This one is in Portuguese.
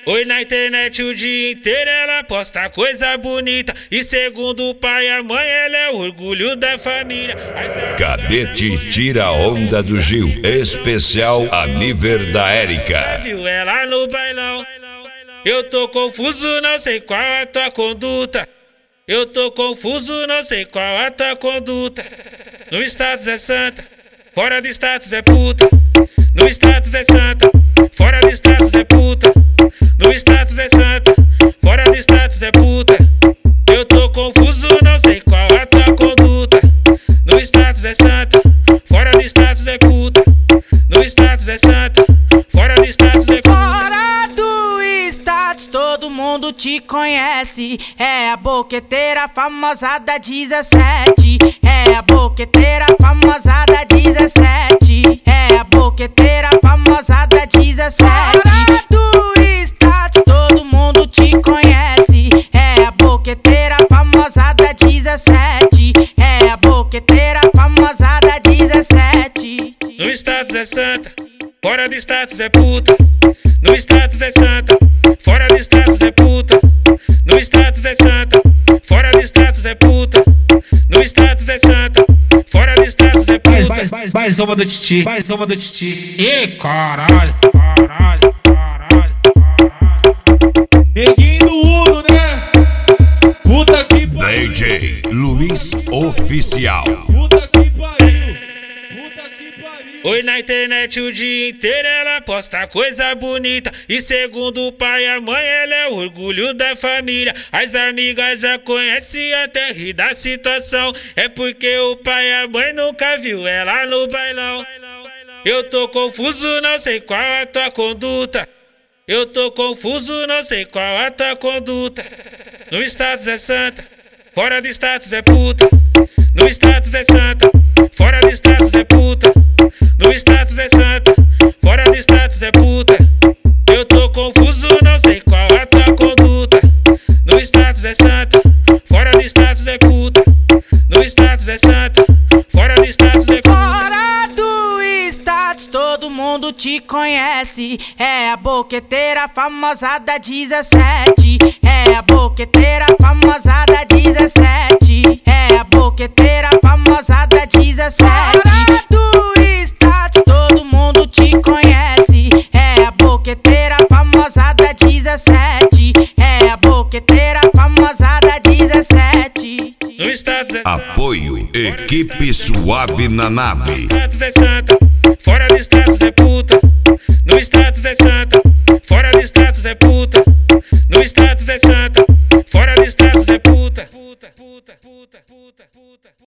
Oi, na internet o dia inteiro ela posta coisa bonita. E segundo o pai e a mãe, ela é o orgulho da família. Cadete tira a onda do Gil, especial a nível da Érica. Viu ela no bailão? Eu tô confuso, não sei qual a tua conduta. Eu tô confuso, não sei qual a tua conduta. No status é santa, fora do status é puta. No status é santa, fora do status é puta. No status é santa, fora do status é puta. Eu tô confuso, não sei qual a tua conduta. No status é santa, fora do status é puta. No status é santa, fora do status é puta. Fora do status todo mundo te conhece. É a boqueteira famosa da 17. É a boqueteira famosa da 17. É a boqueteira famosa da 17. Fora do status todo mundo te conhece. É a boqueteira famosa da 17. É a boqueteira famosa da 17. No status é santa, fora do status é puta. No status é santa, fora do status é puta. No status é santa, fora do status é puta. No status é santa, fora do status é puta. Mais uma do Titi, mais uma do Titi. E caralho, caralho, caralho, caralho. Neguinho do Uno, né? Puta que pariu. DJ Luiz Oficial. Puta que pariu. Puta que pariu. Oi, na internet o dia inteiro ela posta coisa bonita. E segundo o pai e a mãe, ela é o orgulho da família. As amigas já conhecem até rir da situação. É porque o pai e a mãe nunca viu ela no bailão. Eu tô confuso, não sei qual a tua conduta. Eu tô confuso, não sei qual a tua conduta. No status é santa, fora do status é puta. No status é santa, fora do status é puta. No status é santa, fora do status é puta. Eu tô confuso, não sei qual a tua conduta. No status é santa, fora do status é puta. No status é santa, fora do status é puta. Fora do status todo mundo te conhece. É a boqueteira famosa da 17. É a boqueteira famosa da 17. É a boqueteira famosa da 17. Fora do status todo mundo te conhece. É a boqueteira famosa da 17. É a boqueteira famosa da 17. No status é santa, Apoio Equipe Suave na nave. no status é santa, fora do status é puta. No status é santa, fora do status é puta. No status é santa, fora do status é puta.